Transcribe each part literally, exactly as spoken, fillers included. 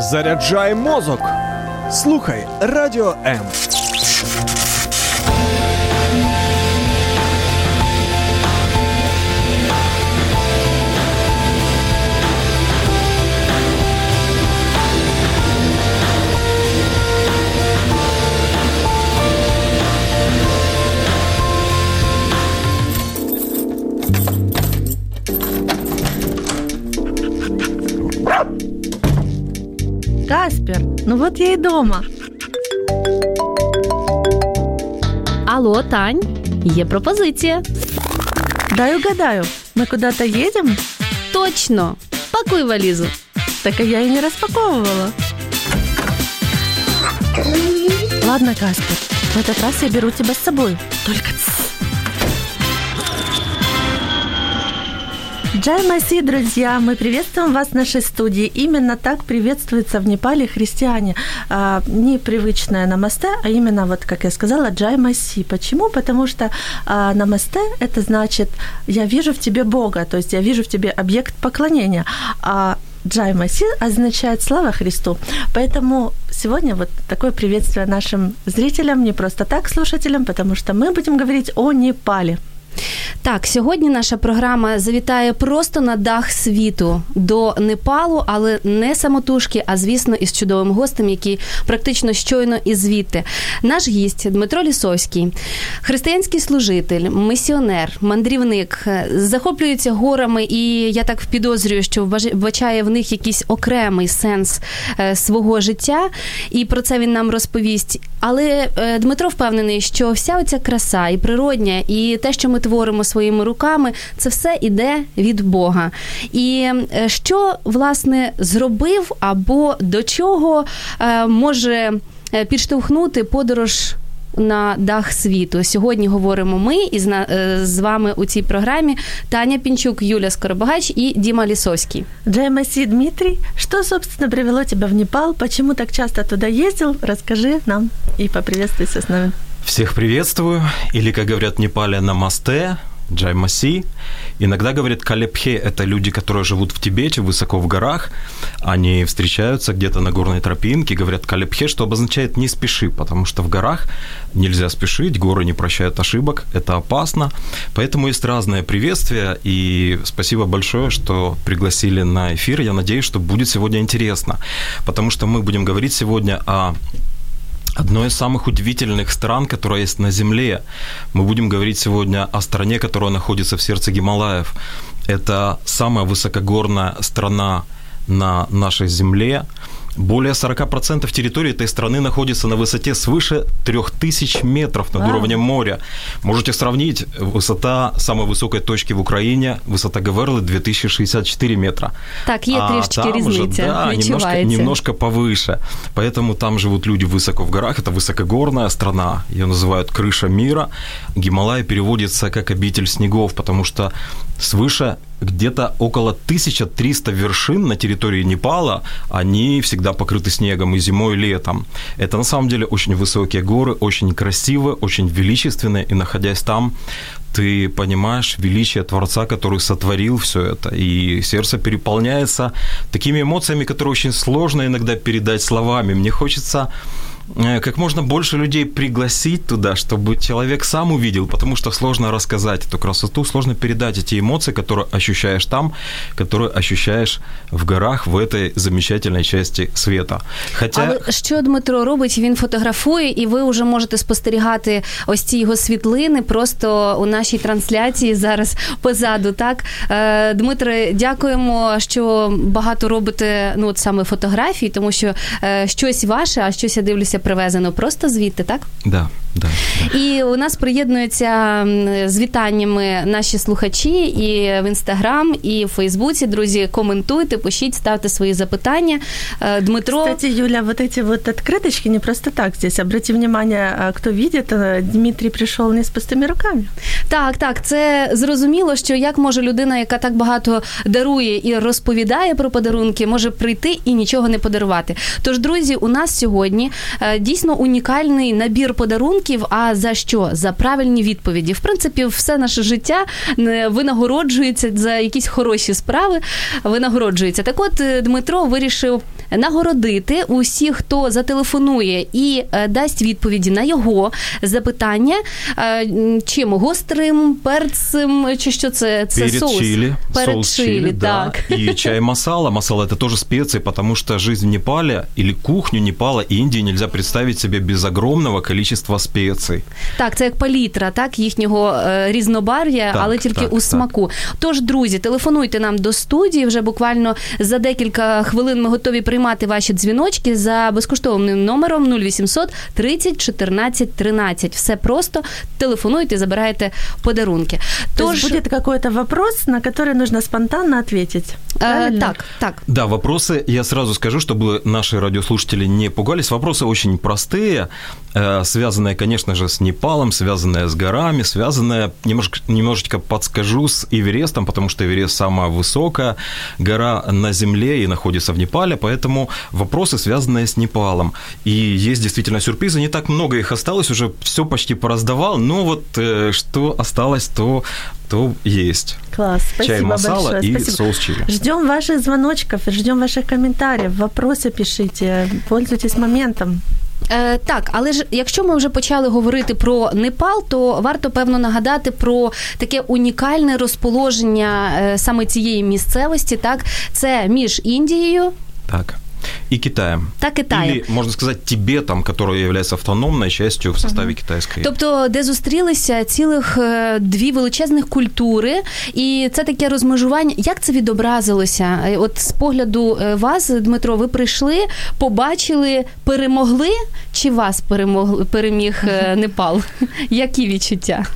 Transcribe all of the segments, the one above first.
Заряджай мозок. Слухай Радіо М. Каспер, ну вот я и дома. Алло, Тань, є пропозиція. Дай угадаю, мы куда-то едем? Точно, пакуй валізу. Так а я и не распаковывала. Ладно, Каспер, в этот раз я беру тебя с собой. Только тс. Джай Маси, друзья, мы приветствуем вас в нашей студии. Именно так приветствуются в Непале христиане. А, не привычное намасте, а именно, вот как я сказала, Джай Маси. Почему? Потому что а, намасте – это значит «я вижу в тебе Бога», то есть я вижу в тебе объект поклонения. А Джай Маси означает «слава Христу». Поэтому сегодня вот такое приветствие нашим зрителям, не просто так слушателям, потому что мы будем говорить о Непале. Так, сьогодні наша програма завітає просто на дах світу до Непалу, але не самотужки, а, звісно, із чудовим гостем, який практично щойно із звідти. Наш гість Дмитро Лісовський, християнський служитель, місіонер, мандрівник, захоплюється горами і, я так підозрюю, що вбачає в них якийсь окремий сенс свого життя, і про це він нам розповість. Але Дмитро впевнений, що вся оця краса і природня, і те, що ми творимо своїми руками, це все іде від Бога. І що, власне, зробив або до чого може підштовхнути подорож на дах світу? Сьогодні говоримо ми, і з вами у цій програмі Таня Пінчук, Юля Скоробагач і Діма Лісовський. Джай Маси, Дмитрий, что, собственно, привело тебя в Непал? Почему так часто туда ездил? Расскажи нам и поприветствуйся с нами. Всех приветствую, или, как говорят в Непале, намасте, Джай Маси. Иногда говорят калепхе, это люди, которые живут в Тибете, высоко в горах. Они встречаются где-то на горной тропинке, говорят калепхе, что обозначает «не спеши», потому что в горах нельзя спешить, горы не прощают ошибок, это опасно. Поэтому есть разные приветствия, и спасибо большое, что пригласили на эфир. Я надеюсь, что будет сегодня интересно, потому что мы будем говорить сегодня о одной из самых удивительных стран, которая есть на Земле. Мы будем говорить сегодня о стране, которая находится в сердце Гималаев. Это самая высокогорная страна на нашей Земле. Более сорок процентов территории этой страны находится на высоте свыше трех тысяч метров над wow. уровнем моря. Можете сравнить, высота самой высокой точки в Украине, высота Говерлы две тысячи шестьдесят четыре метра. Так, є трішечки різниця, да, немножко, немножко повыше. Поэтому там живут люди высоко в горах. Это высокогорная страна, ее называют крыша мира. Гималай переводится как обитель снегов, потому что свыше где-то около тысяча триста вершин на территории Непала, они всегда покрыты снегом и зимой, и летом. Это на самом деле очень высокие горы, очень красивые, очень величественные, и находясь там, ты понимаешь величие Творца, который сотворил все это, и сердце переполняется такими эмоциями, которые очень сложно иногда передать словами. Мне хочется как можно больше людей пригласить туда, чтобы человек сам увидел, потому что сложно рассказать эту красоту, сложно передать эти эмоции, которые ощущаешь там, которые ощущаешь в горах, в этой замечательной части света. Хоча... Але що Дмитро робить? Він фотографує, і ви вже можете спостерігати ось ці його світлини просто у нашій трансляції зараз позаду, так? Дмитре, дякуємо, що багато робите, ну, от саме фотографій, тому що щось ваше, а щось, я дивлюся, привезено просто звідти, так? Да, да, да. І у нас приєднуються з вітаннями наші слухачі і в Інстаграм, і в Фейсбуці. Друзі, коментуйте, пишіть, ставте свої запитання. Дмитро... Кстати, Юля, вот эти вот открыточки не просто так здесь. Обрати внимание, кто видит, Дмитрий пришел не з пустими руками. Так, так, це зрозуміло, що як може людина, яка так багато дарує і розповідає про подарунки, може прийти і нічого не подарувати. Тож, друзі, у нас сьогодні дійсно унікальний набір подарунків. А за що? За правильні відповіді. В принципі, все наше життя винагороджується за якісь хороші справи, винагороджується. Так от, Дмитро вирішив нагородити усіх, хто зателефонує і дасть відповіді на його запитання, чим? Гострим, перцем, чи що це? Це Перец соус. чили. Перец Соус чили, чили, да. так. И чай масала. Масала – это тоже специи, потому что жизнь в Непале или кухню Непала и Индии нельзя представить себе без огромного количества специй. Так, це як палітра, так, їхнього е, різнобарв'я, так, але тільки так, у смаку. Так. Тож, друзі, телефонуйте нам до студії, вже буквально за декілька хвилин ми готові приймати ваші дзвіночки за безкоштовним номером нуль вісімсот тридцять чотирнадцять тринадцять. Все просто, телефонуйте, забирайте подарунки. Тож... То есть будет какой-то вопрос, на который нужно спонтанно ответить. Э, так, так. Да, вопросы, я сразу скажу, чтобы наши радиослушатели не пугались. Вопросы очень простые, связанные, конечно же, с Непалом, связанные с горами, связанные, немножко, немножечко подскажу, с Эверестом, потому что Эверест самая высокая гора на Земле и находится в Непале, поэтому вопросы, связанные с Непалом. И есть действительно сюрпризы, не так много их осталось, уже все почти пораздавал, но вот что осталось, то... то есть. Класс, спасибо Чай масала большое. и Спасибо. соус чили. Ждем ваших звоночков, ждем ваших комментариев, вопросы пишите, пользуйтесь моментом. Е, так, але ж якщо ми вже почали говорити про Непал, то варто, певно, нагадати про таке унікальне розположення е, саме цієї місцевості, так? Це між Індією, так, и Китаем. Та Китаєм. Или, можно сказать, Тибетом, который является автономной частью в составе uh-huh. китайской. Тобто, де зустрілися цілих дві величезних культури, і це таке розмежування. Як це відобразилося? От з погляду вас, Дмитро, ви прийшли, побачили, перемогли, чи вас перемог, переміг Непал? Які відчуття?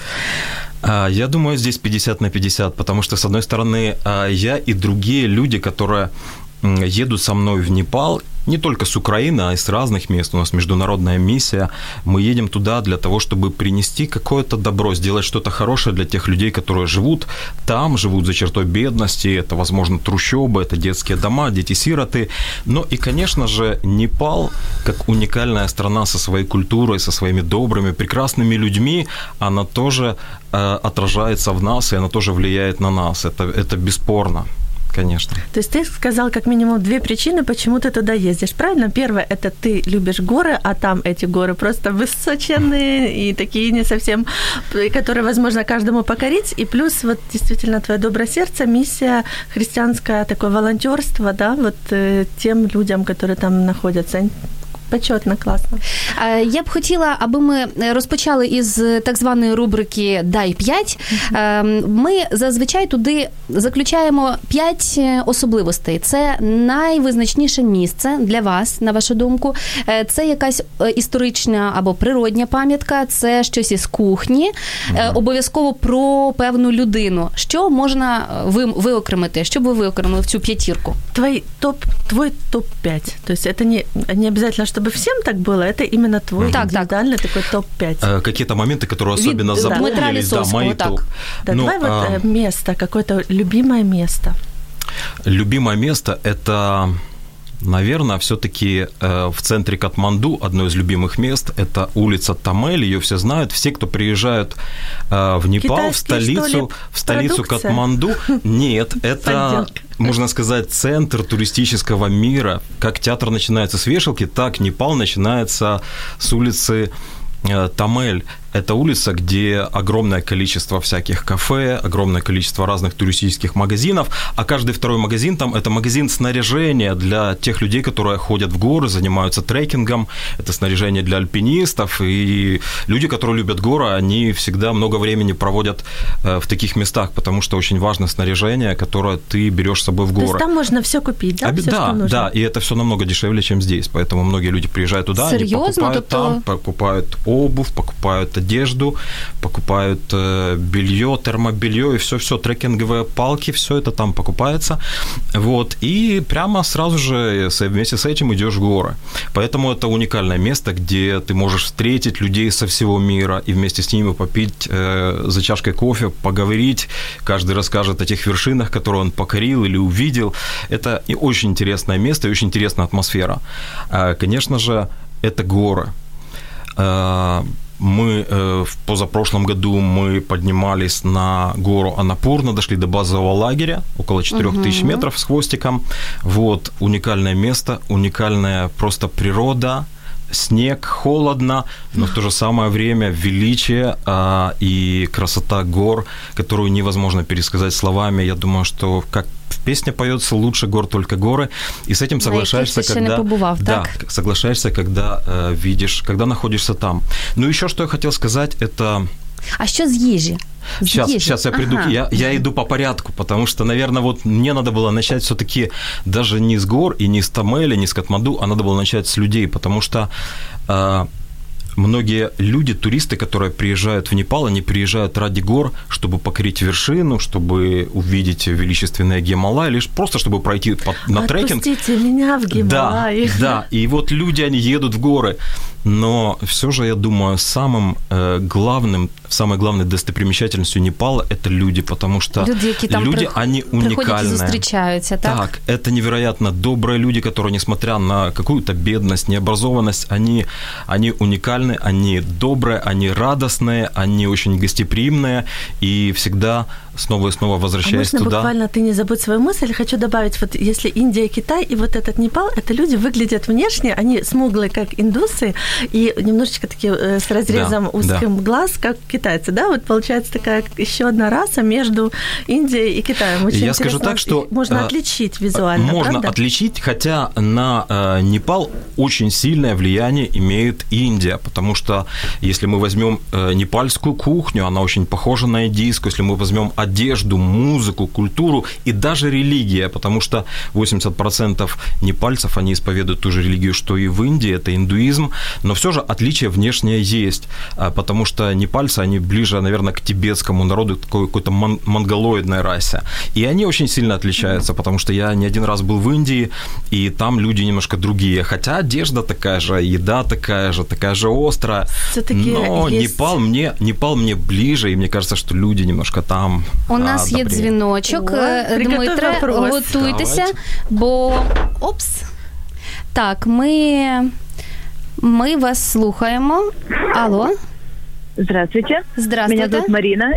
Я думаю, здесь пятьдесят на пятьдесят, потому что, с одной стороны, я и другие люди, которые едут со мной в Непал, не только с Украины, а и с разных мест. У нас международная миссия. Мы едем туда для того, чтобы принести какое-то добро, сделать что-то хорошее для тех людей, которые живут там, живут за чертой бедности. Это, возможно, трущобы, это детские дома, дети-сироты. Но и, конечно же, Непал, как уникальная страна со своей культурой, со своими добрыми, прекрасными людьми, она тоже э, отражается в нас, и она тоже влияет на нас. Это, это бесспорно. Конечно. То есть ты сказал как минимум две причины, почему ты туда ездишь, правильно? Первое, это ты любишь горы, а там эти горы просто высоченные и такие не совсем, которые, возможно, каждому покорить. И плюс вот действительно твое доброе сердце, миссия христианская, такое волонтерство, да, вот тем людям, которые там находятся. Почетно, класно. Я б хотіла, аби ми розпочали із так званої рубрики «Дай п'ять». Ми зазвичай туди заключаємо п'ять особливостей. Це найвизначніше місце для вас, на вашу думку. Це якась історична або природня пам'ятка, це щось із кухні, mm-hmm. обов'язково про певну людину. Що можна ви, виокремити? Що б ви виокремили в цю п'ятірку? Твой топ, твой топ п'ять. То есть это не, не обязательно, чтобы всем так было, это именно твой так, индивидуальный так. такой топ пять. Какие-то моменты, которые особенно Вид, запомнились, да, мои топ. Да, ну, давай а... вот место, какое-то любимое место. Любимое место – это, наверное, все-таки в центре Катманду одно из любимых мест – это улица Тамель, ее все знают. Все, кто приезжают в Непал, китайский, в столицу, в столицу Катманду, нет, это, можно сказать, центр туристического мира. Как театр начинается с вешалки, так Непал начинается с улицы Тамель. Это улица, где огромное количество всяких кафе, огромное количество разных туристических магазинов, а каждый второй магазин там – это магазин снаряжения для тех людей, которые ходят в горы, занимаются трекингом, это снаряжение для альпинистов, и люди, которые любят горы, они всегда много времени проводят в таких местах, потому что очень важно снаряжение, которое ты берешь с собой в горы. То есть там можно все купить, да? А, все, да, что нужно. Да, и это все намного дешевле, чем здесь, поэтому многие люди приезжают туда, Серьезно? они покупают То-то... там, покупают обувь, покупают одежду, покупают э, белье, термобелье и все-все, трекинговые палки, все это там покупается. Вот, и прямо сразу же вместе с этим идешь в горы. Поэтому это уникальное место, где ты можешь встретить людей со всего мира и вместе с ними попить э, за чашкой кофе, поговорить. Каждый расскажет о тех вершинах, которые он покорил или увидел. Это и очень интересное место и очень интересная атмосфера. Э, конечно же, это горы. Мы э, в позапрошлом году мы поднимались на гору Анапурна, дошли до базового лагеря, около четырех тысяч uh-huh. метров с хвостиком. Вот, уникальное место, уникальная просто природа, снег, холодно, но в то же самое время величие а, и красота гор, которую невозможно пересказать словами. Я думаю, что как в песне поется «Лучше гор, только горы», и с этим соглашаешься, да, когда... побывав, да, так? соглашаешься, когда э, видишь, когда находишься там. Ну, еще что я хотел сказать, это... А що з їжі? З Сейчас, їжі? сейчас я приду, Ага. я, я иду по порядку, потому что, наверное, вот мне надо было начать все-таки даже не с гор и не с Тамеля, не с Катманду, а надо было начать с людей, потому что э, многие люди, туристы, которые приезжают в Непал, они приезжают ради гор, чтобы покорить вершину, чтобы увидеть величественные Гималаи, лишь просто чтобы пройти по, на трекинг. Отпустите меня в Гималаи. Да, да, и вот люди, они едут в горы, но все же, я думаю, самым э, главным, самой главной достопримечательностью Непала – это люди, потому что люди, які там люди, прих... они приходять уникальные. і зустрічаються, так? Так, это невероятно добрые люди, которые, несмотря на какую-то бедность, необразованность, они, они уникальны, они добрые, они радостные, они очень гостеприимные, и всегда снова и снова возвращаясь а можно туда... буквально ты не забудь свою мысль? Хочу добавить, вот если Индия, Китай и вот этот Непал, это люди выглядят внешне, они смуглые, как индусы, и немножечко такие э, с разрезом да, узким да. глаз, как китайцы, да? Вот получается такая еще одна раса между Индией и Китаем. Очень Я скажу так, что... Можно э, отличить визуально, Можно правда? отличить, хотя на э, Непал очень сильное влияние имеет Индия, потому что если мы возьмем э, непальскую кухню, она очень похожа на индийскую, если мы возьмем одежду, музыку, культуру и даже религия, потому что восемьдесят процентов непальцев, они исповедуют ту же религию, что и в Индии, это индуизм, но все же отличие внешнее есть, потому что непальцы, они ближе, наверное, к тибетскому народу, такой какой-то мон- монголоидной расе, и они очень сильно отличаются, потому что я не один раз был в Индии, и там люди немножко другие, хотя одежда такая же, еда такая же, такая же острая, всё-таки но есть... Непал мне, Непал мне ближе, и мне кажется, что люди немножко там... У нас а, є добрее. дзвіночок. О, Дмитре, вопрос. готуйтеся, Давайте. бо... Опс. Так, ми... Ми вас слухаємо. Алло. Здравствуйте. Здравствуйте. Меня зовут Марина.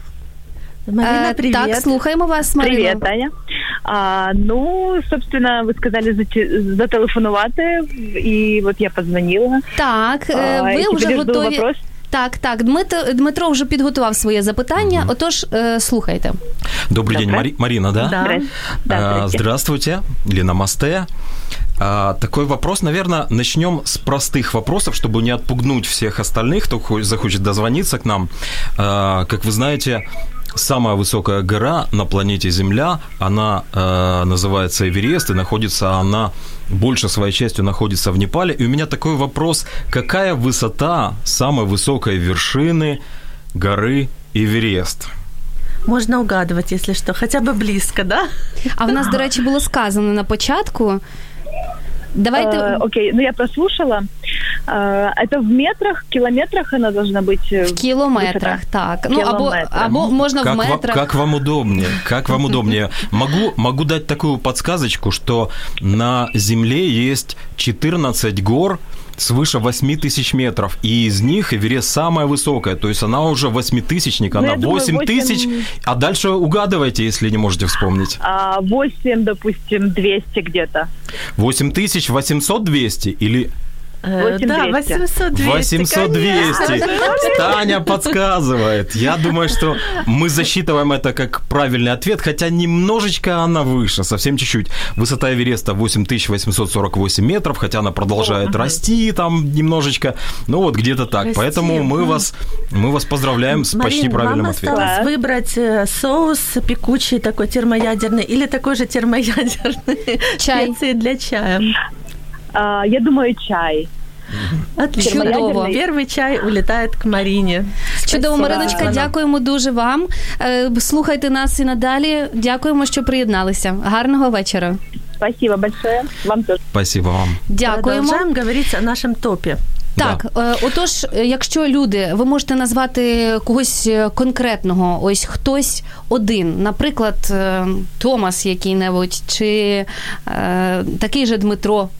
Марина, Е, привет. Так, слухаємо вас, Марина. Привет, Таня. А, ну, собственно, ви сказали зате- зателефонувати, і от я позвонила. Так, е, А, ви і вже тепер жду готові. вопрос. Так, так, Дмитро, Дмитро вже підготував своє запитання, Мгм. отож, е, слухайте. Добрый день, Доброе. Мари- Марина, да? Да. Здрасте. Да, А, здрасте. Здравствуйте, или намасте. А, такой вопрос, наверное, начнем с простых вопросов, чтобы не отпугнуть всех остальных, кто хо- захочет дозвониться к нам. А, как вы знаете, самая высокая гора на планете Земля, она э, называется Эверест, и находится она, больше своей частью находится в Непале. И у меня такой вопрос, какая высота самой высокой вершины горы Эверест? Можно угадывать, если что, хотя бы близко, да? А в нас, до речі, було сказано на початку. Давайте... Э, окей, ну я прослушала. Э, это в метрах, километрах она должна быть? э, В кілометрах, высота? так. Ну, або, Кілометрах. або можна Как, в ва- метрах. как вам удобнее? Как вам удобнее? Могу, могу дать такую подсказочку, что на Земле есть четырнадцать гор свыше восемь тысяч метров, и из них Эверест самая высокая, то есть она уже восьмитысячник, Ну, она я думаю, восемь тысяч, восемь. а дальше угадывайте, если не можете вспомнить. А, восемь, допустим, двести где-то. восемь тысяч восемьсот двести или... Э, восемь да, двести. восемьсот двести. восемьсот двести. Таня подсказывает. Я думаю, что мы засчитываем это как правильный ответ, хотя немножечко она выше, совсем чуть-чуть. Высота Эвереста восемь тысяч восемьсот сорок восемь метров, хотя она продолжает Ага. расти там немножечко. Ну вот где-то так. Расти. Поэтому мы вас, мы вас поздравляем с почти Марин, правильным вам ответом. осталось Класс. выбрать э, соус пекучий такой термоядерный или такой же термоядерный Чай. специи для чая. А, я думаю, чай. Отлично. Чудово. Первый чай улетает к Марине. Чудово, Спасибо. Мариночка, дякуємо дуже вам. Е, Слухайте нас і надалі. Дякуємо, що приєдналися. Гарного вечора. Спасибо большое. Вам тоже. Спасибо вам. Дякуємо. Продолжаем говорить о нашем топе. Так, е, отож, е, якщо люди, ви можете назвати когось е, конкретного, ось хтось один, наприклад, е, Томас який-небудь, чи е, такий же Дмитро,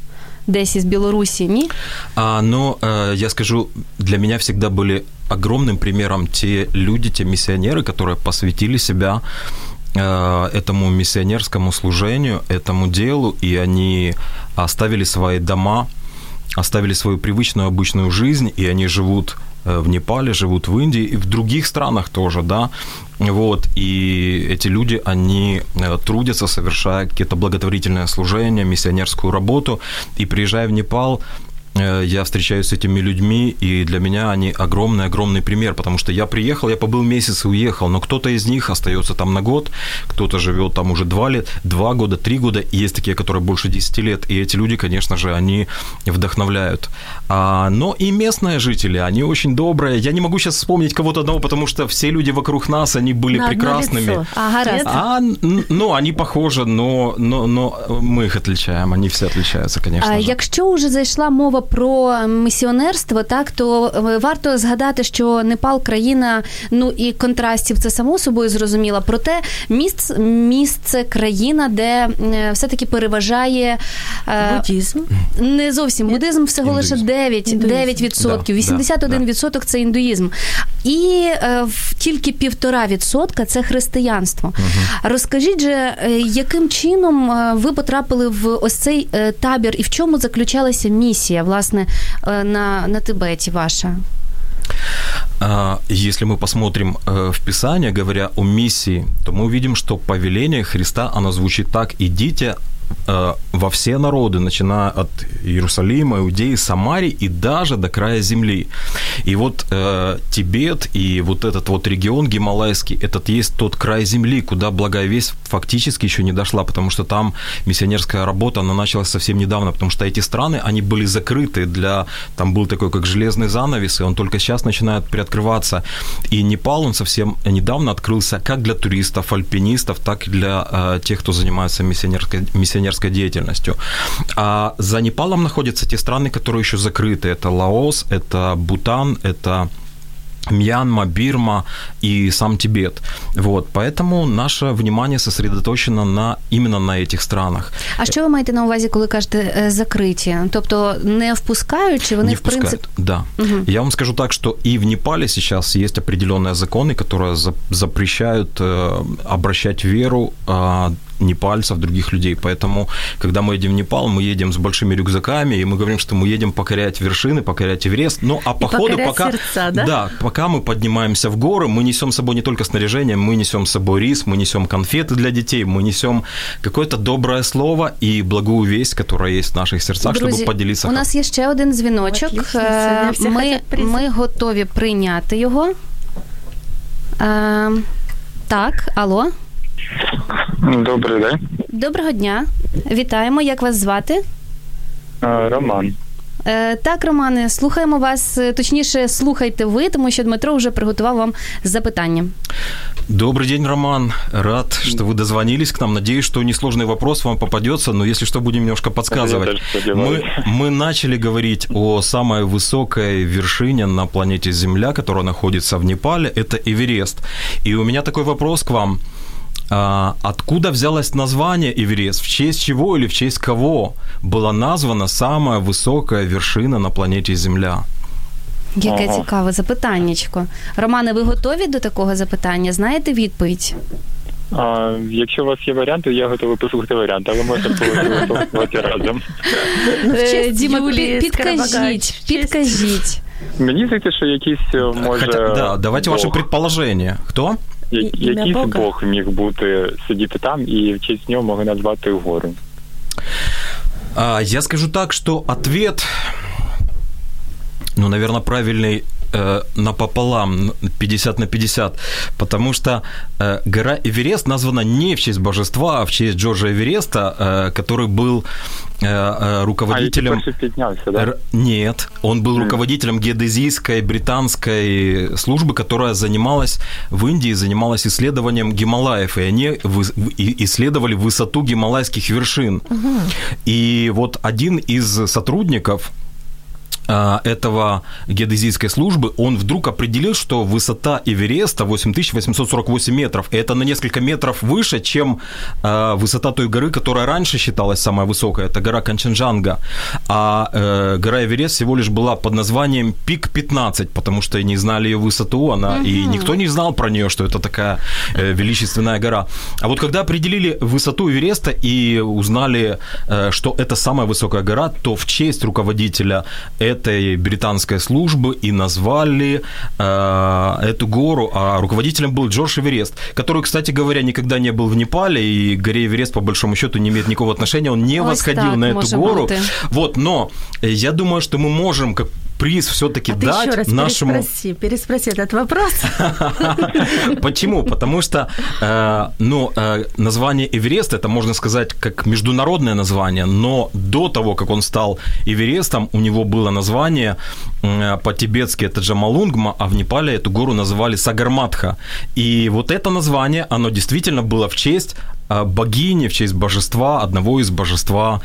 десь із Білорусі, ні? А, ну, э, я скажу, для меня всегда были огромным примером те люди, те миссионеры, которые посвятили себя э, этому миссионерскому служению, этому делу, и они оставили свои дома, оставили свою привычную, обычную жизнь, и они живут в Непале, живут в Индии и в других странах тоже, да, вот, и эти люди, они трудятся, совершая какие-то благотворительные служения, миссионерскую работу, и приезжая в Непал, я встречаюсь с этими людьми, и для меня они огромный-огромный пример, потому что я приехал, я побыл месяц и уехал, но кто-то из них остается там на год, кто-то живет там уже два лет, два года, три года, и есть такие, которые больше десяти лет, и эти люди, конечно же, они вдохновляют. А, но и местные жители, они очень добрые. Я не могу сейчас вспомнить кого-то одного, потому что все люди вокруг нас, они были на прекрасными. Ага, раз. А, ну, они похожи, но, но, но мы их отличаем, они все отличаются, конечно а, же. Якщо вже зайшла мова про місіонерство, так, то варто згадати, що Непал – країна, ну і контрастів, це само собою зрозуміло, проте місце, місце країна, де все-таки переважає буддизм. Не зовсім буддизм, всього лише дев'ять відсотків, вісімдесят один відсоток це індуїзм. І е, тільки півтора відсотка це християнство. Угу. Розкажіть же, яким чином ви потрапили в ось цей табір і в чому заключалася місія, власне, на, на Тибеті ваша? Если мы посмотрим в Писание, говоря о миссии, то мы увидим, что повеление Христа, оно звучит так: «Идите во все народы, начиная от Иерусалима, Иудеи, Самарии и даже до края земли». И вот э, Тибет и вот этот вот регион гималайский, этот есть тот край земли, куда благая весть фактически еще не дошла, потому что там миссионерская работа, она началась совсем недавно, потому что эти страны, они были закрыты для... Там был такой, как железный занавес, и он только сейчас начинает приоткрываться. И Непал, он совсем недавно открылся как для туристов, альпинистов, так и для э, тех, кто занимается миссионерской, миссионерской деятельностью. А за Непалом находятся те страны, которые еще закрыты. Это Лаос, это Бутан, это Мьянма, Бирма и сам Тибет. Вот, поэтому наше внимание сосредоточено на, именно на этих странах. А що ви маєте на увазі, коли кажете закриті? Тобто не впускають, чи вони не в принципі... Да. Угу. Я вам скажу так, что и в Непале сейчас есть определенные законы, которые запрещают э, обращать веру э, непальцев, других людей. Поэтому, когда мы едем в Непал, мы едем с большими рюкзаками, и мы говорим, что мы едем покорять вершины, покорять Эверест. Ну, а по ходу, пока... сердца, да? Да, пока мы поднимаемся в горы, мы несем с собой не только снаряжение, мы несем с собой рис, мы несем конфеты для детей, мы несем какое-то доброе слово и благую весть, которая есть в наших сердцах, Друзі, чтобы поделиться. У нас є ще один дзвіночок. Ми, ми готові прийняти його. Е, так, алло. Добрий день. Доброго дня. Вітаємо. Як вас звати? Роман. Е, так, Романе, слухаємо вас. Точніше, слухайте ви, тому що Дмитро вже приготував вам запитання. Добрый день, Роман. Рад, что вы дозвонились к нам. Надеюсь, что несложный вопрос вам попадется, но если что, будем немножко подсказывать. Мы, мы начали говорить о самой высокой вершине на планете Земля, которая находится в Непале. Это Эверест. И у меня такой вопрос к вам. А, откуда взялось название Эверест? В честь чего или в честь кого была названа самая высокая вершина на планете Земля? Яке ага. цікаве запитаннячко. Романе, ви готові до такого запитання? Знаєте відповідь? А, якщо у вас є варіанти, я готовий послухати варіанти, але можна послухати разом. Е, Діма, підкажіть, підкажіть. Мені здається, що якийсь, може... Хотя, да, давайте Бог. ваше предположение. Хто? Я, якийсь Бога. Бог міг бути, сидіти там, і в честь нього могли назвати гору. А, я скажу так, что ответ, ну, наверное, правильный э, напополам, пятьдесят на пятьдесят, потому что э, гора Эверест названа не в честь божества, а в честь Джорджа Эвереста, э, который был э, э, руководителем... А, який перший піднявся, да? Р... Нет, он был mm. руководителем геодезийской британской службы, которая занималась в Индии, занималась исследованием Гималаев, и они вы... исследовали высоту гималайских вершин. Mm-hmm. И вот один из сотрудников этого геодезийской службы, он вдруг определил, что высота Эвереста восемь тысяч восемьсот сорок восемь метров. И это на несколько метров выше, чем э, высота той горы, которая раньше считалась самой высокой. Это гора Канченджанга. А э, гора Эверест всего лишь была под названием Пик пятнадцать, потому что не знали ее высоту, она, угу. и никто не знал про нее, что это такая э, величественная гора. А вот когда определили высоту Эвереста и узнали, э, что это самая высокая гора, то в честь руководителя этой британской службы и назвали э, эту гору, а руководителем был Джордж Эверест, который, кстати говоря, никогда не был в Непале, и к горе Эверест, по большому счету, не имеет никакого отношения, он не Ось восходил так, на эту гору. Бути. Вот, но я думаю, что мы можем, как приз все-таки а дать ты еще раз нашему... переспроси, переспроси этот вопрос. Почему? Потому что э, ну, э, название Эверест, это, можно сказать, как международное название, но до того, как он стал Эверестом, у него было название э, по-тибетски это Джомолунгма, а в Непале эту гору называли Сагарматха. И вот это название, оно действительно было в честь богини, в честь божества, одного из божества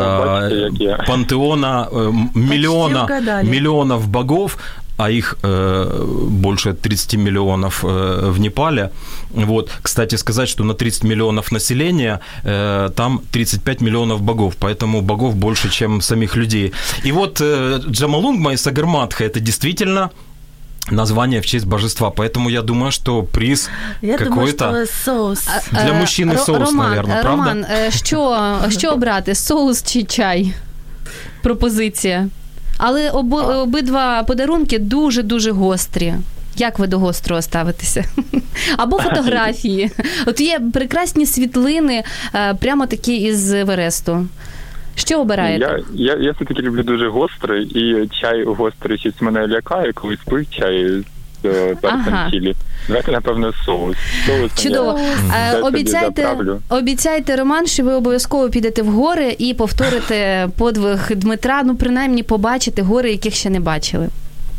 э, пантеона э, миллиона, миллионов богов, а их э, больше тридцать миллионов э, в Непале. Вот. Кстати сказать, что на тридцать миллионов населения э, там тридцать пять миллионов богов, поэтому богов больше, чем самих людей. И вот э, Джомолунгма и Сагарматха – это действительно название в честь божества, поэтому я думаю, что приз я какой-то думаю, що соус. Для мужчини Р- соус, Роман, наверное, правда? Роман, що, що обрати, соус чи чай? Пропозиція. Але оби, обидва подарунки дуже-дуже гострі. Як ви до гострого ставитеся? Або фотографії. От є прекрасні світлини, прямо такі із Евересту. Що обираєте? Я, я, я все-таки люблю дуже гострий, і чай гострий щось мене лякає, коли спив чай з перцем ага. чилі. Давайте, напевно, соус. соус Чудово. Е, обіцяйте, обіцяйте, Роман, що ви обов'язково підете в гори і повторите подвиг Дмитра, ну, принаймні, побачите гори, яких ще не бачили.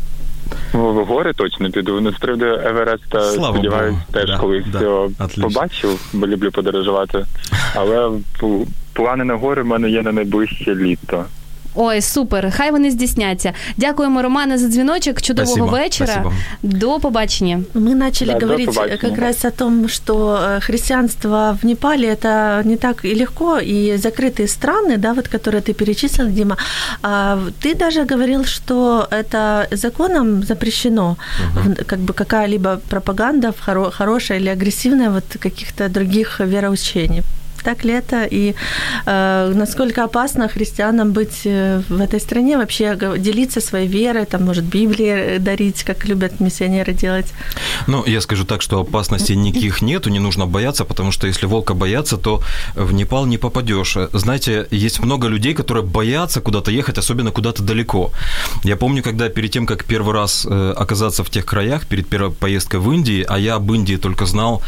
В гори точно піду. Ну, з приводу Евереста, Слава сподіваюсь, Богу. теж да, колись да, його побачив, бо люблю подорожувати. Але плани на гори в мене є на найближче літо. Ой, супер, хай вони здійсняться. Дякуємо, Романе, за дзвіночок, чудового спасибо, вечера. Спасибо. До побачення. Мы начали да, говорить как раз о том, что христианство в Непале – это не так и легко, и закрытые страны, да, вот, которые ты перечислил, Дима. А ты даже говорил, что это законом запрещено, угу. как бы какая-либо пропаганда хоро- хорошая или агрессивная вот каких-то других вероучений. Так ли это? И э, насколько опасно христианам быть в этой стране, вообще делиться своей верой, там, может, Библии дарить, как любят миссионеры делать? Ну, я скажу так, что опасностей никаких нету, не нужно бояться, потому что если волка бояться, то в Непал не попадешь. Знаете, есть много людей, которые боятся куда-то ехать, особенно куда-то далеко. Я помню, когда перед тем, как первый раз оказаться в тех краях, перед первой поездкой в Индии, а я об Индии только знал,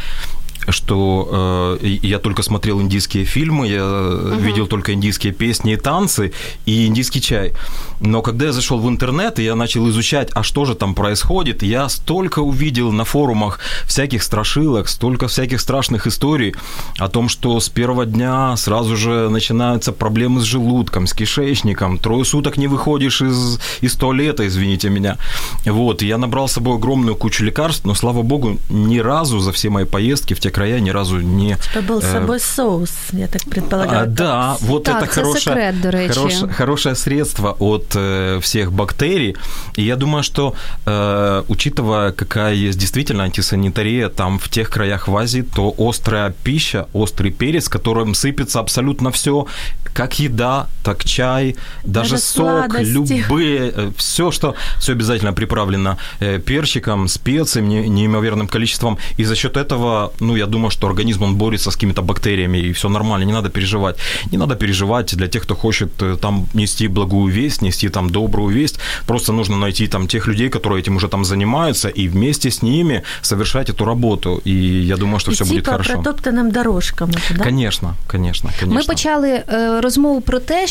что э, я только смотрел индийские фильмы, я uh-huh. видел только индийские песни и танцы, и индийский чай. Но когда я зашел в интернет, и я начал изучать, а что же там происходит, я столько увидел на форумах всяких страшилок, столько всяких страшных историй о том, что с первого дня сразу же начинаются проблемы с желудком, с кишечником, трое суток не выходишь из, из туалета, извините меня. Вот, и я набрал с собой огромную кучу лекарств, но, слава богу, ни разу за все мои поездки в те края ни разу не... Это был с собой э... соус, я так предполагаю. А, да, вот так, это хорошее, секрет, хорош, хорошее средство от э, всех бактерий. И я думаю, что, э, учитывая, какая есть действительно антисанитария там в тех краях в Азии, то острая пища, острый перец, которым сыпется абсолютно все, как еда, так чай, даже, даже сок, сладости. Любые, все, что все обязательно приправлено э, перчиком, специями, не, неимоверным количеством. И за счет этого, ну, я думаю, что организм, он борется с какими-то бактериями, и все нормально, не надо переживать. Не надо переживать для тех, кто хочет там нести благую весть, нести там добрую весть. Просто нужно найти там тех людей, которые этим уже там занимаются, и вместе с ними совершать эту работу. И я думаю, что все будет хорошо. Идти по протоптанным дорожкам. Это, да? Конечно, конечно, конечно. Ми почали е, розмову про те,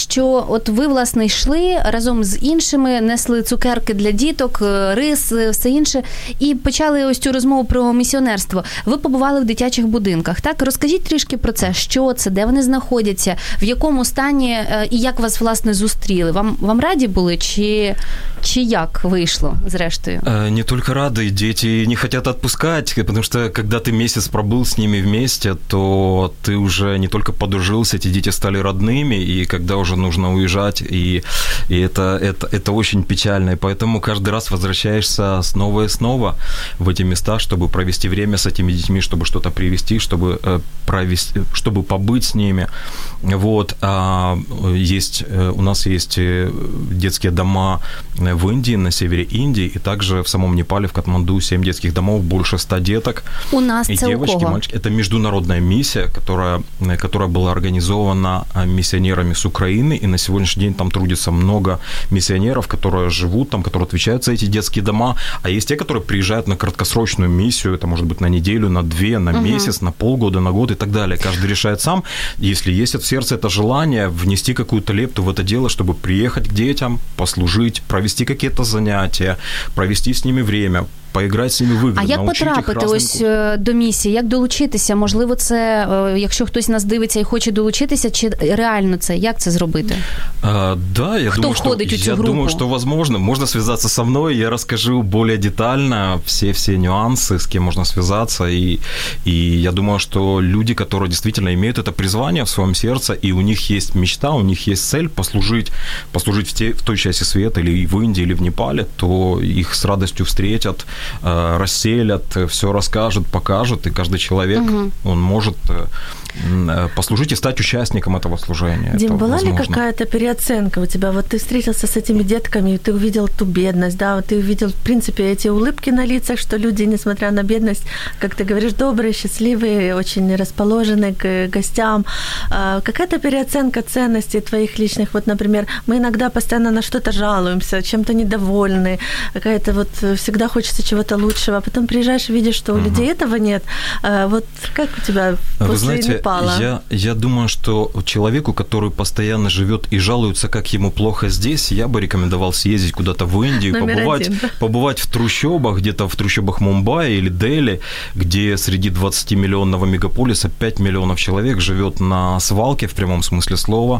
що от ви, власне, йшли разом з іншими, несли цукерки для діток, рис, все інше, і почали ось цю розмову про місіонерство. Ви побували в дитячих будинках, так? Розкажіть трішки про це. Що це, де вони знаходяться, в якому стані і як вас, власне, зустріли? Вам, вам раді були чи, чи як вийшло, зрештою? Не только рады, дети не хотят отпускать, потому что когда ты месяц пробыл с ними вместе, то ты уже не только подружился, эти дети стали родными, и когда уже нужно уезжать, и, и это, это, это очень печально, и поэтому каждый раз возвращаешься снова и снова в эти места, чтобы провести время с этими детьми, чтобы что-то привезти, чтобы, провести, чтобы побыть с ними. Вот. А есть, у нас есть детские дома в Индии, на севере Индии, и также в самом Непале, в Катманду, семь детских домов, больше ста деток. У нас и это девочки, у кого? мальчики. Это международная миссия, которая, которая была организована миссионерами с Украины, и на сегодняшний день там трудится много миссионеров, которые живут там, которые отвечают за эти детские дома, а есть те, которые приезжают на краткосрочную миссию, это может быть на неделю, на две, на uh-huh. месяц, на полгода, на год и так далее. Каждый решает сам, если есть в сердце это желание, внести какую-то лепту в это дело, чтобы приехать к детям, послужить, провести какие-то занятия, провести с ними время, поіграти з ними в ігри, а як потрапити ось до місії, як долучитися? Можливо, це, якщо хтось нас дивиться і хоче долучитися, чи реально це? Як це зробити? А, да, я, Хто думаю, входить что, у цю я групу? думаю, что возможно. Можно связаться со мной, я расскажу более детально все-все нюансы, с кем можно связаться. И, и я думаю, что люди, которые действительно имеют это призвание в своем сердце, и у них есть мечта, у них есть цель послужить, послужить в, те, в той части света, или в Индии, или в Непале, то их с радостью встретят, расселят, все расскажут, покажут, и каждый человек, угу. он может послужить и стать участником этого служения. Дим, это была возможно. ли какая-то переоценка у тебя? Вот ты встретился с этими детками, и ты увидел ту бедность, да, вот ты увидел, в принципе, эти улыбки на лицах, что люди, несмотря на бедность, как ты говоришь, добрые, счастливые, очень расположены к гостям. Какая-то переоценка ценностей твоих личных? Вот, например, мы иногда постоянно на что-то жалуемся, чем-то недовольны, какая-то вот всегда хочется чего-то лучшего, а потом приезжаешь и видишь, что у угу. людей этого нет. Вот как у тебя после Вы знаете, Непала? Я, я думаю, что человеку, который постоянно живет и жалуется, как ему плохо здесь, я бы рекомендовал съездить куда-то в Индию, побывать, один, да? побывать в трущобах, где-то в трущобах Мумбаи или Дели, где среди двадцатимиллионного мегаполиса пять миллионов человек живет на свалке, в прямом смысле слова,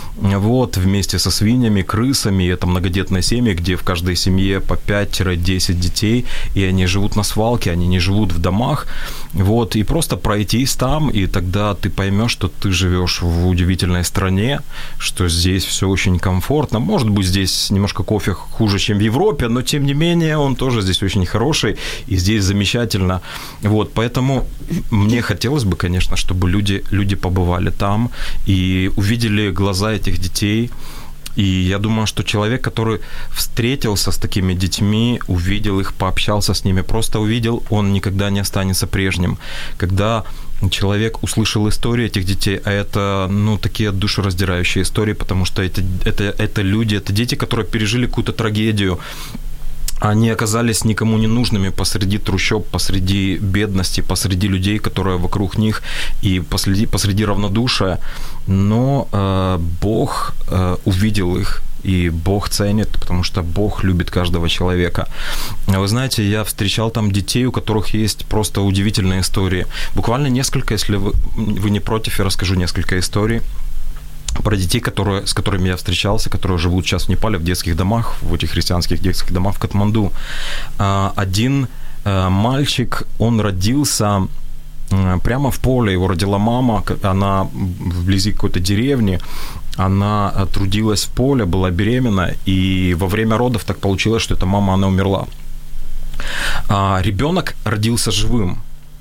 вот, вместе со свиньями, крысами, это многодетные семьи, где в каждой семье по пять-десять детей, и они живут на свалке, они не живут в домах, вот, и просто пройтись там, и тогда ты поймешь, что ты живешь в удивительной стране, что здесь все очень комфортно. Может быть, здесь немножко кофе хуже, чем в Европе, но тем не менее он тоже здесь очень хороший, и здесь замечательно. Вот, поэтому мне хотелось бы, конечно, чтобы люди, люди побывали там и увидели глаза этих детей. И я думаю, что человек, который встретился с такими детьми, увидел их, пообщался с ними, просто увидел, он никогда не останется прежним. Когда человек услышал истории этих детей, а это, ну, такие душераздирающие истории, потому что это, это, это люди, это дети, которые пережили какую-то трагедию, они оказались никому не нужными посреди трущоб, посреди бедности, посреди людей, которые вокруг них, и посреди, посреди равнодушия. Но э, Бог э, увидел их, и Бог ценит, потому что Бог любит каждого человека. Вы знаете, я встречал там детей, у которых есть просто удивительные истории. Буквально несколько, если вы, вы не против, я расскажу несколько историй про детей, которые, с которыми я встречался, которые живут сейчас в Непале, в детских домах, в этих христианских детских домах в Катманду. Один мальчик, он родился прямо в поле, его родила мама, она вблизи какой-то деревни, она трудилась в поле, была беременна, и во время родов так получилось, что эта мама, она умерла. А ребенок родился живым,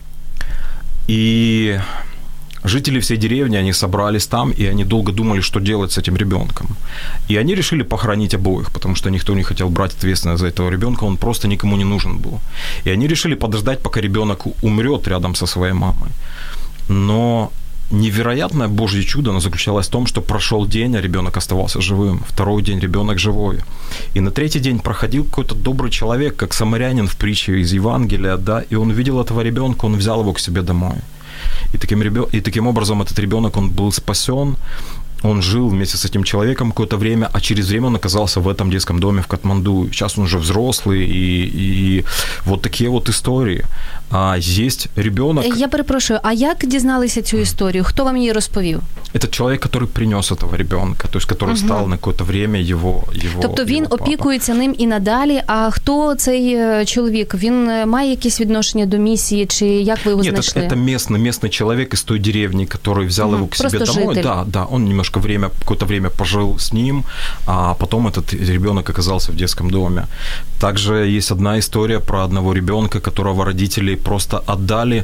и жители всей деревни, они собрались там, и они долго думали, что делать с этим ребенком. И они решили похоронить обоих, потому что никто не хотел брать ответственность за этого ребенка, он просто никому не нужен был. И они решили подождать, пока ребенок умрет рядом со своей мамой. Но невероятное Божье чудо, оно заключалось в том, что прошел день, а ребенок оставался живым. Второй день ребенок живой. И на третий день проходил какой-то добрый человек, как самарянин в притче из Евангелия, да, и он видел этого ребенка, он взял его к себе домой. И таким, ребё... и таким образом этот ребенок, он был спасен, он жил вместе с этим человеком какое-то время, а через время он оказался в этом детском доме в Катманду. Сейчас он уже взрослый, и, и вот такие вот истории. А есть ребенок... Я перепрошую, а як дізналися цю історію? Хто вам її розповів? Это человек, который принес этого ребенка, то есть который угу. стал на какое-то время его, его Тобто він его опікується ним і надалі, а хто цей чоловік? Він має якесь відношення до місії, чи як ви його Нет, знайшли? Нет, это местный, местный человек из той деревни, который взял угу. его к себе Просто домой. житель. Да, да, он немножко время, какое-то время пожил с ним, а потом этот ребенок оказался в детском доме. Также есть одна история про одного ребенка, которого родители просто отдали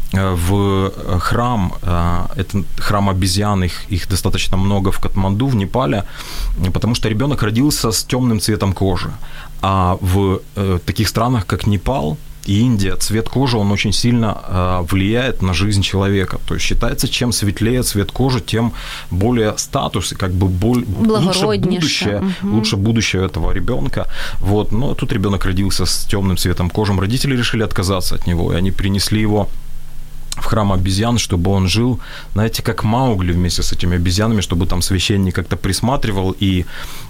в храм. Это храм обезьян, их, их достаточно много в Катманду, в Непале, потому что ребенок родился с темным цветом кожи. А в таких странах, как Непал и Индия, цвет кожи, он очень сильно э, влияет на жизнь человека. То есть считается, чем светлее цвет кожи, тем более статус, и как бы боль, лучше будущее, угу. лучше будущее этого ребенка. Вот. Но тут ребенок родился с темным цветом кожи. Родители решили отказаться от него, и они принесли его в храм обезьян, чтобы он жил, знаете, как Маугли вместе с этими обезьянами, чтобы там священник как-то присматривал и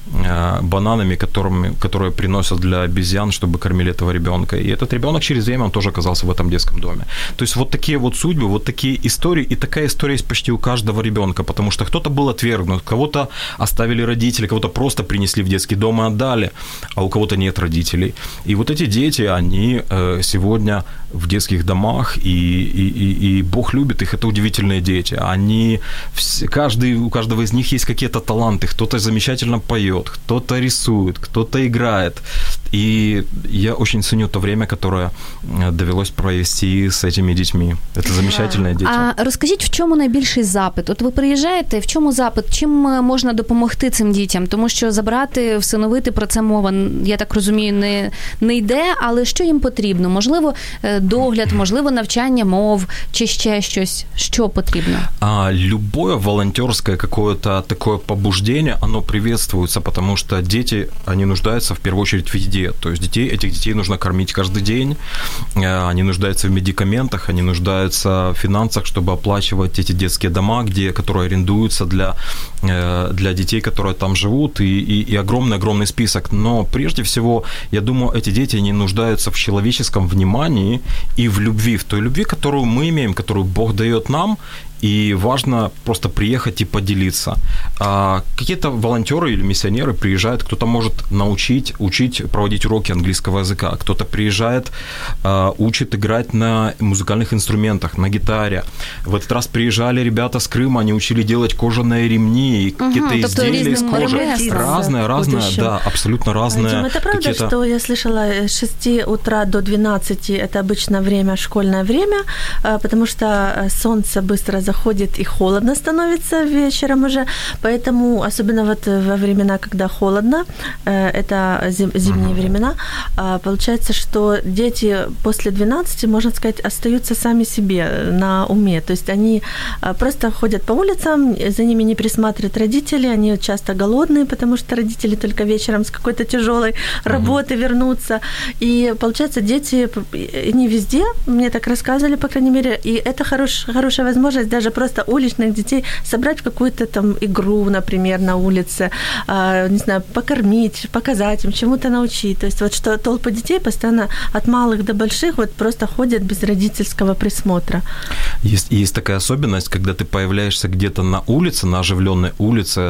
э, бананами, которыми, которые приносят для обезьян, чтобы кормили этого ребенка. И этот ребенок через время, он тоже оказался в этом детском доме. То есть вот такие вот судьбы, вот такие истории, и такая история есть почти у каждого ребенка, потому что кто-то был отвергнут, кого-то оставили родители, кого-то просто принесли в детский дом и отдали, а у кого-то нет родителей. И вот эти дети, они э, сегодня в детских домах, и, и, и и Бог любит их, это удивительные дети. Они, все, каждый, у каждого из них есть какие-то таланты. Кто-то замечательно поет, кто-то рисует, кто-то играет. И я очень ценю то время, которое довелось провести с этими детьми. Это замечательные дети. А розкажіть, в чому найбільший запит? От ви приїжджаєте, в чому запит? Чим можна допомогти цим дітям? Тому що забрати, всиновити, про це мова, я так розумію, не, не йде, але що їм потрібно? Можливо, догляд, можливо, навчання мов, чи ще щось? Що потрібно? А, любое волонтерское какое-то такое побуждение, оно приветствуется, потому что дети, они нуждаются в первую очередь в еде. То есть детей, этих детей нужно кормить каждый день, они нуждаются в медикаментах, они нуждаются в финансах, чтобы оплачивать эти детские дома, где, которые арендуются для, для детей, которые там живут, и, и, и огромный-огромный список. Но прежде всего, я думаю, эти дети, они нуждаются в человеческом внимании и в любви, в той любви, которую мы имеем, которую Бог дает нам, и важно просто приехать и поделиться. А какие-то волонтеры или миссионеры приезжают, кто-то может научить, учить, проводить уроки английского языка, кто-то приезжает, учит играть на музыкальных инструментах, на гитаре. В этот раз приезжали ребята с Крыма, они учили делать кожаные ремни, какие-то угу, изделия из кожи. Разное, разное, да, абсолютно разное. Дим, это правда, какие-то... что я слышала, с шести утра до двенадцати это обычно время, школьное время, потому что солнце быстро заходит и холодно становится вечером уже, поэтому, особенно вот во времена, когда холодно, это зим, зимние uh-huh. времена, получается, что дети после двенадцати, можно сказать, остаются сами себе на уме, то есть они просто ходят по улицам, за ними не присматривают родители, они часто голодные, потому что родители только вечером с какой-то тяжелой uh-huh. работы вернутся, и получается, дети не везде, мне так рассказывали, по крайней мере, и это хорош, хорошая возможность даже просто уличных детей собрать в какую-то там игру, например, на улице, э, не знаю, покормить, показать им, чему-то научить. То есть вот что толпа детей постоянно от малых до больших вот просто ходят без родительского присмотра. Есть, есть такая особенность, когда ты появляешься где-то на улице, на оживленной улице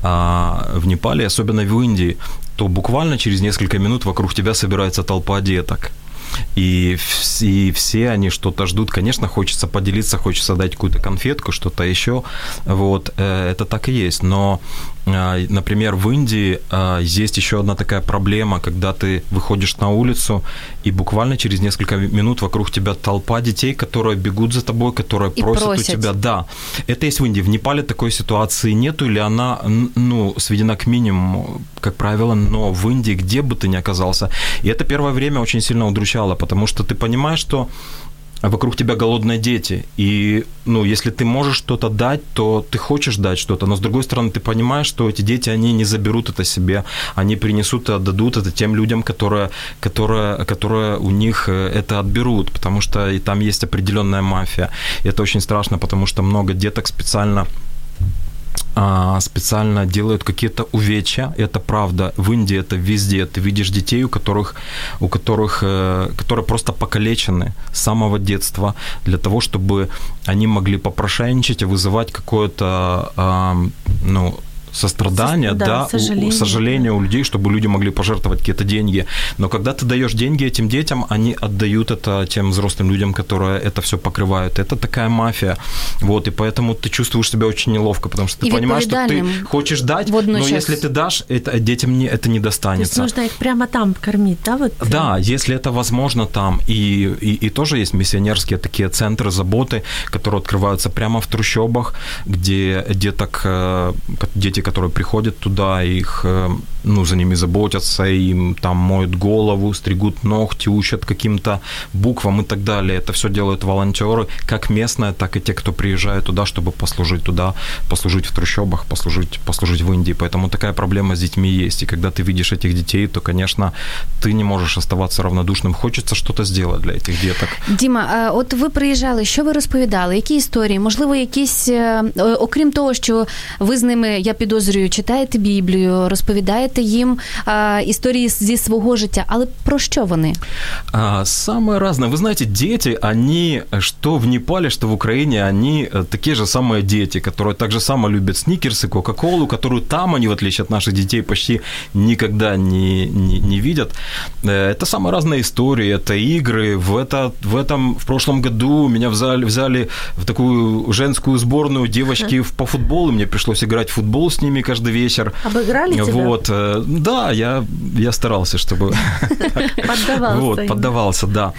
а, в Непале, особенно в Индии, то буквально через несколько минут вокруг тебя собирается толпа деток. И, и все они что-то ждут. Конечно, хочется поделиться, хочется дать какую-то конфетку, что-то еще. Вот, это так и есть. Но, например, в Индии есть еще одна такая проблема, когда ты выходишь на улицу, и буквально через несколько минут вокруг тебя толпа детей, которые бегут за тобой, которые и просят, просят у тебя. Да, это есть в Индии. В Непале такой ситуации нету, или она, ну, сведена к минимуму, как правило, но в Индии, где бы ты ни оказался. И это первое время очень сильно удручало, потому что ты понимаешь, что вокруг тебя голодные дети, и, ну, если ты можешь что-то дать, то ты хочешь дать что-то, но, с другой стороны, ты понимаешь, что эти дети, они не заберут это себе, они принесут и отдадут это тем людям, которые, которые, которые у них это отберут, потому что и там есть определенная мафия, и это очень страшно, потому что много деток специально а, специально делают какие-то увечья, это правда. В Индии это везде. Ты видишь детей, у которых, у которых, которые просто покалечены с самого детства для того, чтобы они могли попрошайничать и вызывать какое-то, а, ну, сострадание, да, да сожаление. сожаление у людей, чтобы люди могли пожертвовать какие-то деньги. Но когда ты даешь деньги этим детям, они отдают это тем взрослым людям, которые это все покрывают. Это такая мафия. Вот, и поэтому ты чувствуешь себя очень неловко, потому что ты и понимаешь, что ты хочешь дать, но если ты дашь, это, детям не, это не достанется. То есть нужно их прямо там кормить, да? Вот? Да, если это возможно там. И, и, и тоже есть миссионерские такие центры заботы, которые открываются прямо в трущобах, где деток, дети, которые приходят туда, их, ну, за ними заботятся, им там моют голову, стригут ногти, учат каким-то буквам и так далее. Это все делают волонтеры, как местные, так и те, кто приезжает туда, чтобы послужить туда, послужить в трущобах, послужить, послужить в Индии. Поэтому такая проблема с детьми есть. И когда ты видишь этих детей, то, конечно, ты не можешь оставаться равнодушним. Хочеться что-то сделать для этих деток. Діма, от ви приїжджали, що ви розповідали? Які історії? Можливо, якісь, окрім того, що ви з ними, я підозрюю, читаєте Біблію, розповідаєте їм а, історії зі свого життя, але про що вони? А, самое разное. Вы знаете, дети, они, что в Непале, что в Украине, они такие же самые дети, которые так же само любят сникерсы, кока-колу, которую там они, в отличие от наших детей, почти никогда не, не, не видят. Это самые разные истории, это игры. В, это, в этом, в прошлом году меня взяли, взяли в такую женскую сборную девочки по футболу, мне пришлось играть в футбол с ними каждый вечер. Обыграли тебя? Вот, да, я, я старался, чтобы... Поддавался. Вот, поддавался, да.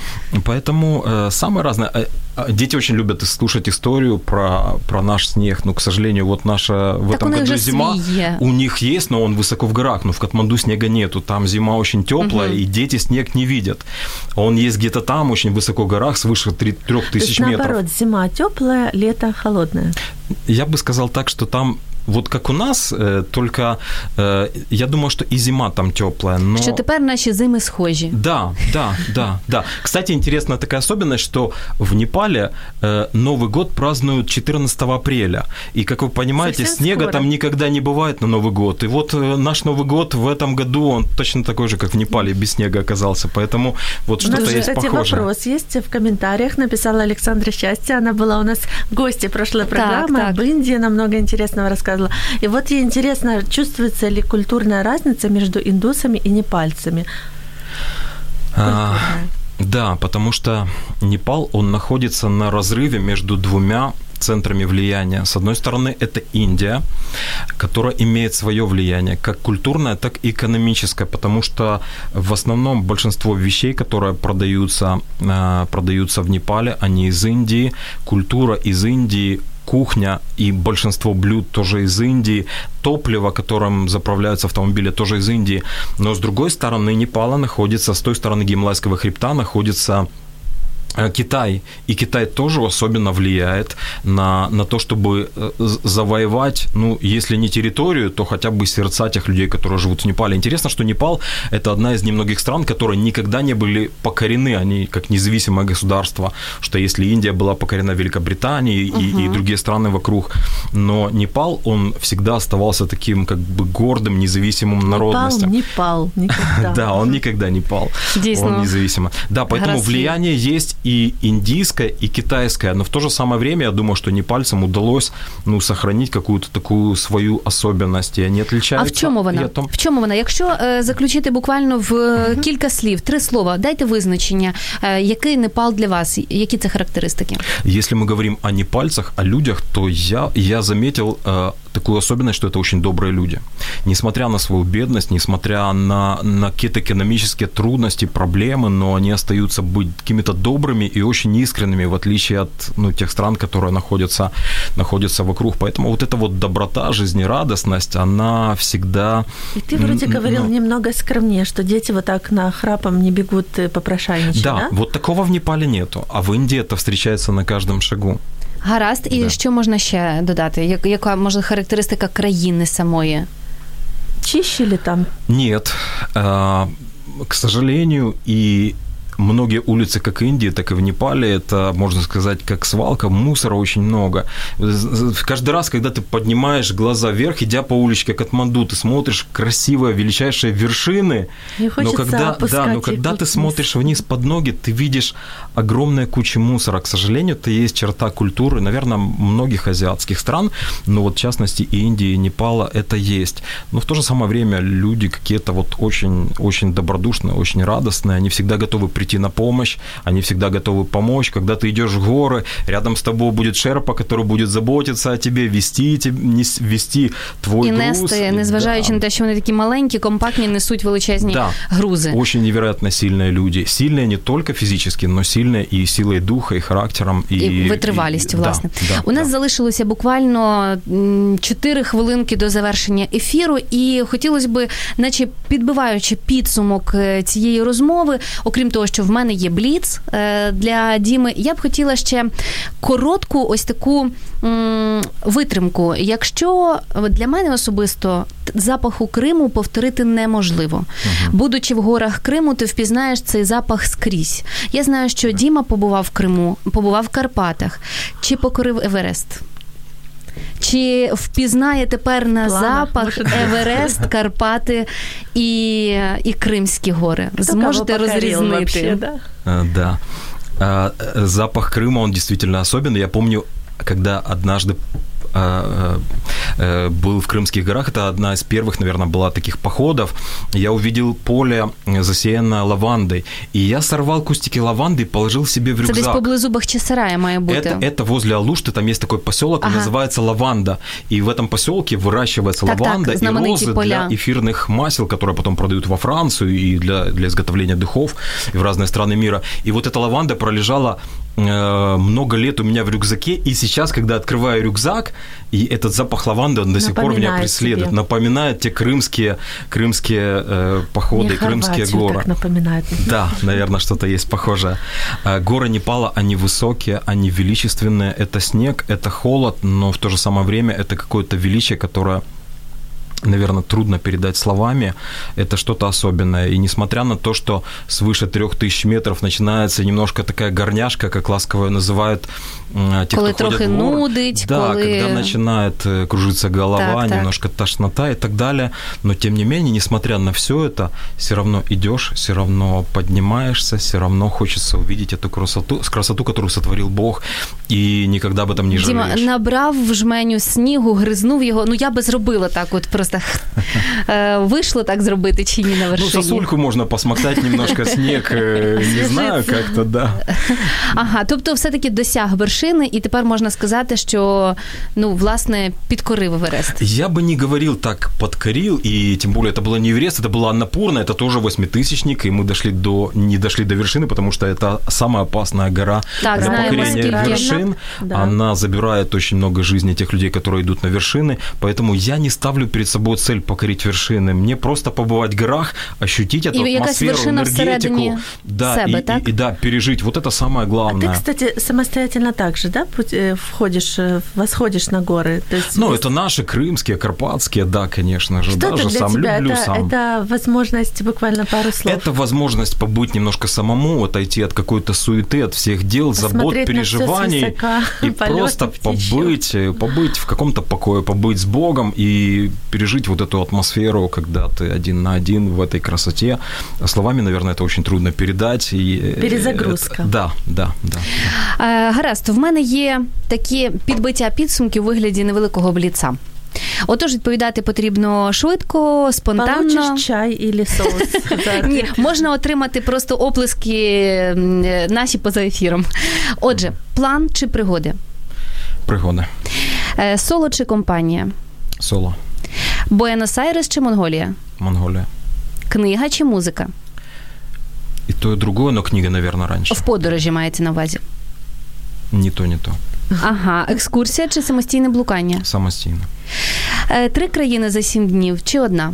Поэтому самое разное. Дети очень любят слушать историю про, про наш снег. Ну, к сожалению, вот наша в так этом году зима. Свие. У них есть, но он высоко в горах. Но в Катманду снега нету. Там зима очень теплая, угу. И дети снег не видят. Он есть где-то там, очень высоко в горах, свыше трех тысяч метров. Наоборот, зима теплая, лето холодное. Я бы сказал так, что там вот как у нас, только я думаю, что и зима там теплая, но... Что теперь наши зимы схожи. Да, да, да, да. Кстати, интересная такая особенность, что в Непале Новый год празднуют четырнадцатого апреля. И, как вы понимаете, совсем снега скоро. Там никогда не бывает на Новый год. И вот наш Новый год в этом году, он точно такой же, как в Непале, без снега оказался. Поэтому вот что-то есть кстати, похожее. Кстати, вопрос есть в комментариях. Написала Александра Счастье. Она была у нас гостьей прошлой программы. Так, так. Об Индии она много интересного рассказывала. И вот ей интересно, чувствуется ли культурная разница между индусами и непальцами? А, да, потому что Непал, он находится на разрыве между двумя центрами влияния. С одной стороны, это Индия, которая имеет свое влияние, как культурное, так и экономическое, потому что в основном большинство вещей, которые продаются, продаются в Непале, они из Индии, культура из Индии, кухня и большинство блюд тоже из Индии, топливо, которым заправляются автомобили, тоже из Индии. Но с другой стороны Непала находится, с той стороны Гималайского хребта находится Китай, и Китай тоже особенно влияет на, на то, чтобы завоевать, ну, если не территорию, то хотя бы сердца тех людей, которые живут в Непале. Интересно, что Непал – это одна из немногих стран, которые никогда не были покорены, они как независимое государство, что если Индия была покорена Великобританией uh-huh. и, и другие страны вокруг, но Непал, он всегда оставался таким как бы гордым, независимым народностью. Непал, Непал, никогда. Да, он никогда не пал, он независимый. Да, поэтому влияние есть и индийское, и китайское, но в то же самое время я думаю, что непальцам удалось, ну, сохранить какую-то такую свою особенность, и они отличаются. А в чому вона? Том... В чому вона? Якщо е, заключити буквально в uh-huh. кілька слів, три слова, дайте визначення, е, який Непал для вас, які це характеристики? Если мы говорим о непальцах, о людях, то я, я заметил э, такую особенность, что это очень добрые люди. Несмотря на свою бедность, несмотря на, на какие-то экономические трудности, проблемы, но они остаются быть какими-то добрыми и очень искренними, в отличие от, ну, тех стран, которые находятся, находятся вокруг. Поэтому вот эта вот доброта, жизнерадостность, она всегда... И ты вроде н- говорил ну, немного скромнее, что дети вот так нахрапом не бегут попрошайничать, да? Да, вот такого в Непале нету, а в Индии это встречается на каждом шагу. Гаразд, і да. Що можна ще додати? Я, яка, може, характеристика країни самої? Чище ли там? Нет. К сожалению, и многие улицы, как Индии, так и в Непале, это, можно сказать, как свалка, мусора очень много. Каждый раз, когда ты поднимаешь глаза вверх, идя по уличке Катманду, ты смотришь красивые, величайшие вершины, но когда, да, но когда ты смотришь вниз под ноги, ты видишь огромные кучи мусора. К сожалению, это есть черта культуры, наверное, многих азиатских стран, но вот в частности и Индии, и Непала это есть. Но в то же самое время люди какие-то вот очень, очень добродушные, очень радостные, они всегда готовы прийти на помощь, они всегда готовы помочь. Когда ты идешь в горы, рядом с тобой будет шерпа, который будет заботиться о тебе, вести, вести твой і груз. І нести, незважаючи да. на те, що вони такі маленькі, компактні, несуть величезні да. грузи. Очень невероятно сильные люди. Сильные не только физически, но сильные и силой духа, и характером. І, і витривалістю, і, власне. Да, да, У нас да. залишилося буквально чотири хвилинки до завершення ефіру, і хотілося б, наче підбиваючи підсумок цієї розмови, окрім того, що в мене є бліц для Діми, я б хотіла ще коротку ось таку м, витримку. Якщо для мене особисто запаху Криму повторити неможливо. Угу. Будучи в горах Криму, ти впізнаєш цей запах скрізь. Я знаю, що Діма побував в Криму, побував в Карпатах. Чи покорив Еверест? Чи впізнає тепер на Плана, запах Еверест, Карпати і, і Кримські гори? Кто Зможете розрізнити? Вообще, да? А, да. А, запах Крыма, он действительно особенный. Я помню, когда однажды был в Крымских горах, это одна из первых, наверное, была таких походов, я увидел поле, засеянное лавандой, и я сорвал кустики лаванды и положил себе в рюкзак. Это десь поблизу Бахчисарая має бути. Это, это возле Алушты, там есть такой поселок, ага. называется Лаванда, и в этом поселке выращивается так, лаванда так, и розы поля. Для эфирных масел, которые потом продают во Францию и для, для изготовления духов и в разные страны мира. И вот эта лаванда пролежала э, много лет у меня в рюкзаке, и сейчас, когда открываю рюкзак, и этот запах лаванды, он до сих пор меня преследует. Тебе. Напоминает те крымские, крымские э, походы, мне крымские горы. Так напоминает. Да, наверное, что-то есть похожее. Горы Непала, они высокие, они величественные. Это снег, это холод, но в то же самое время это какое-то величие, которое, наверное, трудно передать словами. Это что-то особенное. И несмотря на то, что свыше трех тысяч метров начинается немножко такая горняшка, как ласково ее называют те, коли кто трохи ходят в горы. нудить, да, коли... когда начинает кружиться голова, так, немножко так. тошнота и так далее. Но, тем не менее, несмотря на все это, все равно идешь, все равно поднимаешься, все равно хочется увидеть эту красоту, красоту, которую сотворил Бог, и никогда об этом не жалеешь. Діма набрав в жменю снігу, гризнув його. Ну, я би зробила так от просто. Вийшло так зробити чи ні на вершині? Ну, сосульку можна посмоктати немножко сніг, не знаю, як-то, да. Ага, тобто все-таки досяг вершини, і тепер можна сказати, що, ну, власне, підкорив Еверест. Я бы не говорил так подкорил, и тем более это было не Эверест, это была Аннапурна, это тоже восьмитысячник, и мы дошли до, не дошли до вершины, потому что это самая опасная гора так, для покорения вершин. Да. Она забирает очень много жизни тех людей, которые идут на вершины, поэтому я не ставлю перед собой цель покорить вершины. Мне просто побывать в горах, ощутить эту и атмосферу, энергетику, да, себе, и, так? И, и да, пережить. Вот это самое главное. А ты, кстати, самостоятельно так же, да, входишь, восходишь на горы? То есть ну, есть... это наши крымские, карпатские, да, конечно же. Что Даже это для сам тебя? люблю это, сам. Это возможность, буквально пару слов. Это возможность побыть немножко самому, отойти от какой-то суеты, от всех дел, посмотреть забот, переживаний. Высока, и просто побыть, побыть в каком-то покое, побыть с Богом и пережить вот эту атмосферу, когда ты один на один в этой красоте. Словами, наверное, это очень трудно передать. И перезагрузка. Это, да, да, да. Гаразд, в мене є такі підбиття підсумків у вигляді невеликого бліца. Отож, відповідати потрібно швидко, спонтанно. Получиш чай і соус. Ні, можна отримати просто оплески наші поза ефіром. Отже, план чи пригоди? Пригоди. Соло чи компанія? Соло. Буенос-Айрес чи Монголія? Монголія. Книга чи музика? И то, и другое, но книга, наверное, раньше. В подорожі маєте на увазі? Ні то, ні то. Ага, екскурсія чи самостійне блукання? Самостійне. Три країни за сім днів чи одна?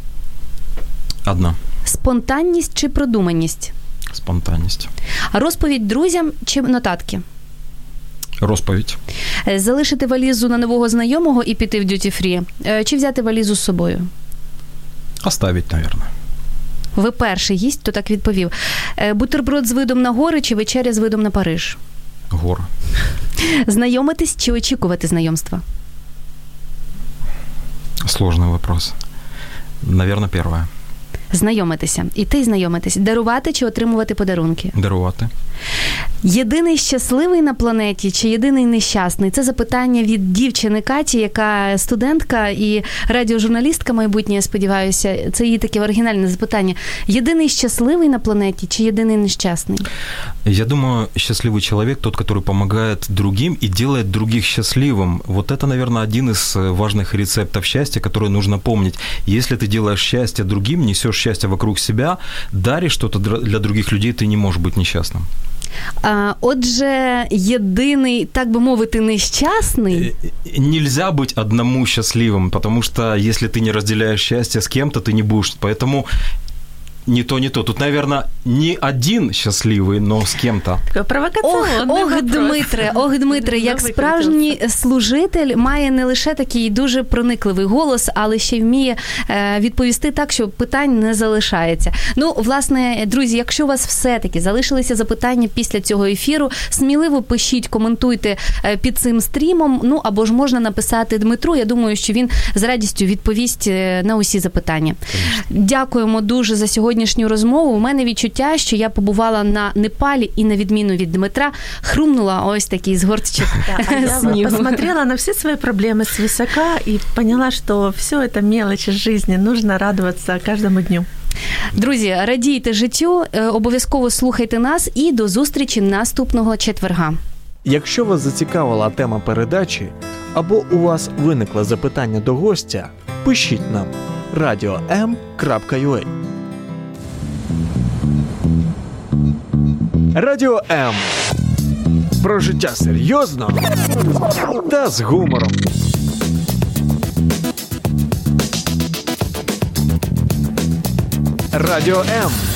Одна. Спонтанність чи продуманість? Спонтанність. Розповідь друзям чи нотатки? Розповідь. Залишити валізу на нового знайомого і піти в дюті-фрі? Чи взяти валізу з собою? Оставить, наверное. Ви перший гість, хто так відповів. Бутерброд з видом на гори чи вечеря з видом на Париж? Гора. Знайомитись чи очікувати знайомства? Сложный вопрос. Наверное, первое. Знайомитися. Іти й знайомитись. Дарувати чи отримувати подарунки? Дарувати. Єдиний щасливий на планеті чи єдиний нещасний? Це запитання від дівчини Каті, яка студентка і радіожурналістка майбутня, я сподіваюся. Це її таке оригінальне запитання. Єдиний щасливий на планеті чи єдиний нещасний? Я думаю, счастливый человек тот, который помогает другим и делает других счастливым. Вот это, наверное, один из важных рецептов счастья, который нужно помнить. Если ты делаешь счастье другим, несешь счастье вокруг себя, даришь что-то для других людей, ты не можешь быть несчастным. А, отже, єдиний, так би мовити, нещасний? Нельзя быть одному счастливым, потому что если ты не разделяешь счастье с кем-то, ты не будешь. Поэтому не то, не то. Тут, наверное, не один счастливый, но с кем-то. Провокационный Ох, ох, вопрос. Дмитре, ох, Дмитре, як справжній служитель має не лише такий дуже проникливий голос, але ще й вміє е, відповісти так, що питань не залишається. Ну, власне, друзі, якщо у вас все-таки залишилися запитання після цього ефіру, сміливо пишіть, коментуйте е, під цим стрімом, ну, або ж можна написати Дмитру. Я думаю, що він з радістю відповість на усі запитання. Конечно. Дякуємо дуже за сьогодні. Сьогоднішню розмову. У мене відчуття, що я побувала на Непалі і, на відміну від Дмитра, хрумнула ось такий згортчик снігу. Я посмотрела на все свои проблемы свысока и поняла, что все это мелочи жизни, нужно радоваться каждому дню. Друзі, радійте життю, обов'язково слухайте нас і до зустрічі наступного четверга. Якщо вас зацікавила тема передачі або у вас виникло запитання до гостя, пишіть нам радіо ем крапка ю а. Радіо М. Про життя серйозно та з гумором. Радіо М.